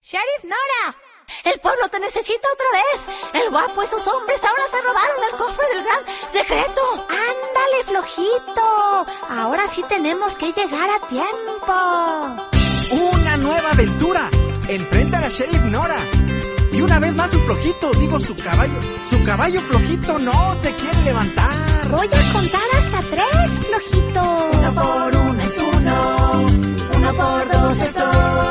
¡Sheriff Nora! ¡El pueblo te necesita otra vez! ¡El guapo y sus hombres ahora se robaron el cofre del gran secreto! ¡Ándale, flojito! Ahora sí tenemos que llegar a tiempo. ¡Una nueva aventura! Enfrenta a la Sheriff Nora. Y una vez más su flojito, su caballo flojito no se quiere levantar. Voy a contar hasta 3, flojito. 1 por 1 es 1, 1 por 2 es 2.